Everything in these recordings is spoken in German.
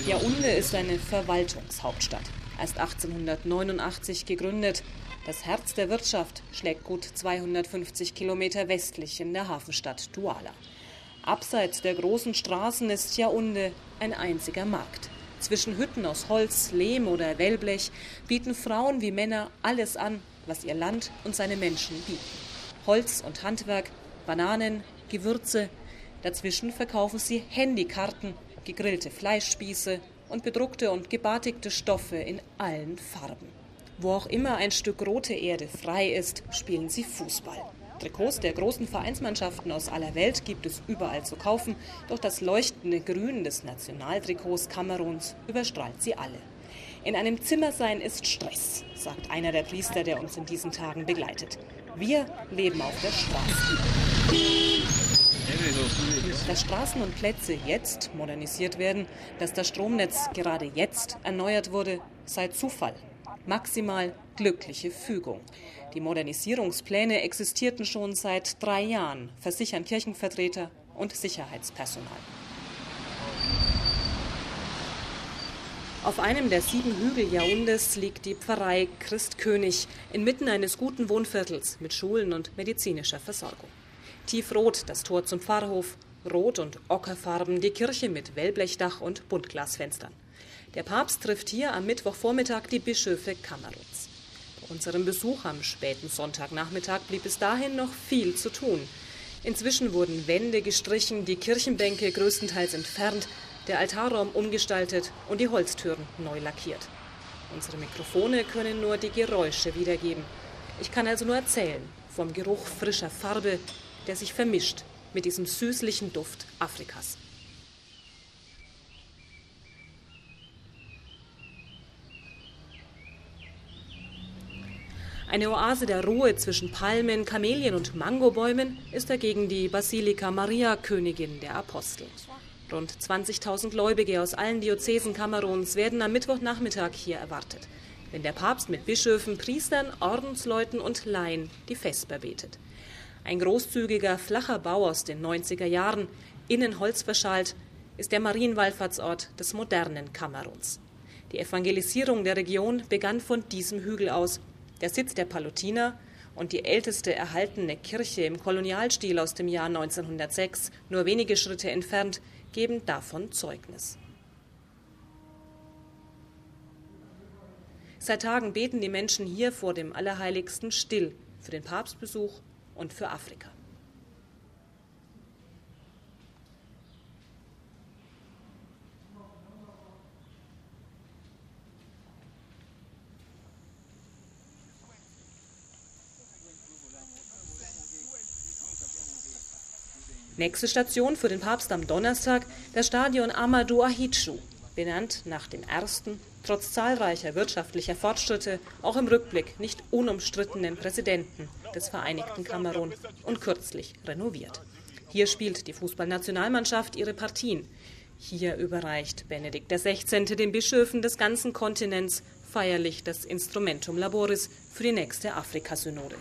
Yaoundé ist eine Verwaltungshauptstadt. Erst 1889 gegründet. Das Herz der Wirtschaft schlägt gut 250 Kilometer westlich in der Hafenstadt Douala. Abseits der großen Straßen ist Yaoundé ein einziger Markt. Zwischen Hütten aus Holz, Lehm oder Wellblech bieten Frauen wie Männer alles an, was ihr Land und seine Menschen bieten. Holz und Handwerk, Bananen, Gewürze. Dazwischen verkaufen sie Handykarten, gegrillte Fleischspieße und bedruckte und gebatikte Stoffe in allen Farben. Wo auch immer ein Stück rote Erde frei ist, spielen sie Fußball. Trikots der großen Vereinsmannschaften aus aller Welt gibt es überall zu kaufen, doch das leuchtende Grün des Nationaltrikots Kameruns überstrahlt sie alle. In einem Zimmer sein ist Stress, sagt einer der Priester, der uns in diesen Tagen begleitet. Wir leben auf der Straße. Dass Straßen und Plätze jetzt modernisiert werden, dass das Stromnetz gerade jetzt erneuert wurde, sei Zufall. Maximal glückliche Fügung. Die Modernisierungspläne existierten schon seit 3 Jahren, versichern Kirchenvertreter und Sicherheitspersonal. Auf einem der 7 Hügel Yaoundés liegt die Pfarrei Christkönig, inmitten eines guten Wohnviertels mit Schulen und medizinischer Versorgung. Tiefrot das Tor zum Pfarrhof, rot und ockerfarben die Kirche mit Wellblechdach und Buntglasfenstern. Der Papst trifft hier am Mittwochvormittag die Bischöfe Kameruns. Bei unserem Besuch am späten Sonntagnachmittag blieb es dahin noch viel zu tun. Inzwischen wurden Wände gestrichen, die Kirchenbänke größtenteils entfernt, der Altarraum umgestaltet und die Holztüren neu lackiert. Unsere Mikrofone können nur die Geräusche wiedergeben. Ich kann also nur erzählen vom Geruch frischer Farbe, der sich vermischt mit diesem süßlichen Duft Afrikas. Eine Oase der Ruhe zwischen Palmen, Kamelien und Mangobäumen ist dagegen die Basilika Maria, Königin der Apostel. Rund 20.000 Gläubige aus allen Diözesen Kameruns werden am Mittwochnachmittag hier erwartet, wenn der Papst mit Bischöfen, Priestern, Ordensleuten und Laien die Vesper betet. Ein großzügiger, flacher Bau aus den 90er Jahren, innen holzverschalt, ist der Marienwallfahrtsort des modernen Kameruns. Die Evangelisierung der Region begann von diesem Hügel aus, der Sitz der Palutiner und die älteste erhaltene Kirche im Kolonialstil aus dem Jahr 1906, nur wenige Schritte entfernt, geben davon Zeugnis. Seit Tagen beten die Menschen hier vor dem Allerheiligsten still für den Papstbesuch und für Afrika. Nächste Station für den Papst am Donnerstag, das Stadion Amadou Ahidjo, benannt nach dem ersten, trotz zahlreicher wirtschaftlicher Fortschritte, auch im Rückblick nicht unumstrittenen Präsidenten des Vereinigten Kamerun und kürzlich renoviert. Hier spielt die Fußballnationalmannschaft ihre Partien. Hier überreicht Benedikt XVI. Den Bischöfen des ganzen Kontinents feierlich das Instrumentum Laboris für die nächste Afrikasynode.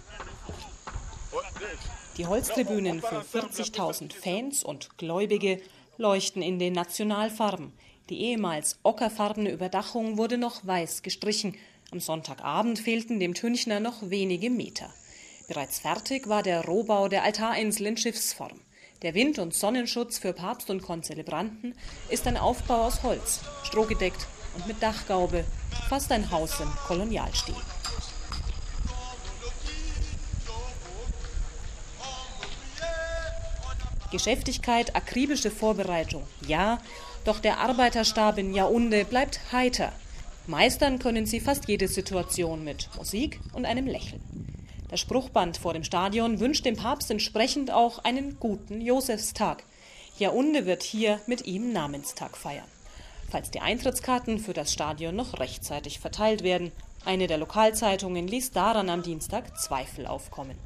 Die Holztribünen für 40.000 Fans und Gläubige leuchten in den Nationalfarben. Die ehemals ockerfarbene Überdachung wurde noch weiß gestrichen. Am Sonntagabend fehlten dem Tünchner noch wenige Meter. Bereits fertig war der Rohbau der Altarinsel in Schiffsform. Der Wind- und Sonnenschutz für Papst und Konzelebranten ist ein Aufbau aus Holz, strohgedeckt und mit Dachgaube, fast ein Haus im Kolonialstil. Geschäftigkeit, akribische Vorbereitung, ja, doch der Arbeiterstab in Yaoundé bleibt heiter. Meistern können sie fast jede Situation mit Musik und einem Lächeln. Das Spruchband vor dem Stadion wünscht dem Papst entsprechend auch einen guten Josefstag. Yaoundé wird hier mit ihm Namenstag feiern. Falls die Eintrittskarten für das Stadion noch rechtzeitig verteilt werden. Eine der Lokalzeitungen ließ daran am Dienstag Zweifel aufkommen.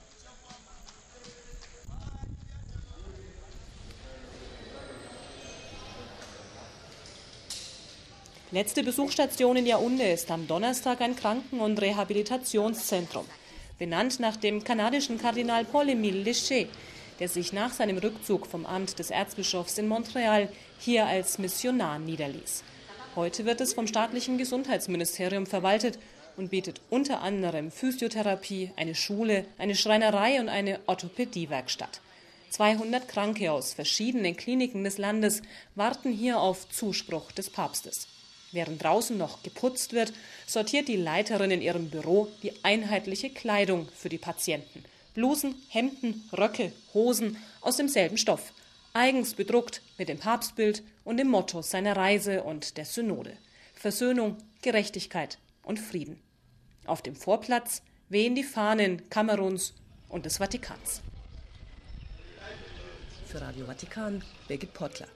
Letzte Besuchsstation in Yaoundé ist am Donnerstag ein Kranken- und Rehabilitationszentrum, benannt nach dem kanadischen Kardinal Paul-Émile Léger. der sich nach seinem Rückzug vom Amt des Erzbischofs in Montreal hier als Missionar niederließ. Heute wird es vom staatlichen Gesundheitsministerium verwaltet und bietet unter anderem Physiotherapie, eine Schule, eine Schreinerei und eine Orthopädiewerkstatt. 200 Kranke aus verschiedenen Kliniken des Landes warten hier auf Zuspruch des Papstes. Während draußen noch geputzt wird, sortiert die Leiterin in ihrem Büro die einheitliche Kleidung für die Patienten. Blusen, Hemden, Röcke, Hosen aus demselben Stoff. Eigens bedruckt mit dem Papstbild und dem Motto seiner Reise und der Synode: Versöhnung, Gerechtigkeit und Frieden. Auf dem Vorplatz wehen die Fahnen Kameruns und des Vatikans. Für Radio Vatikan, Birgit Pottler.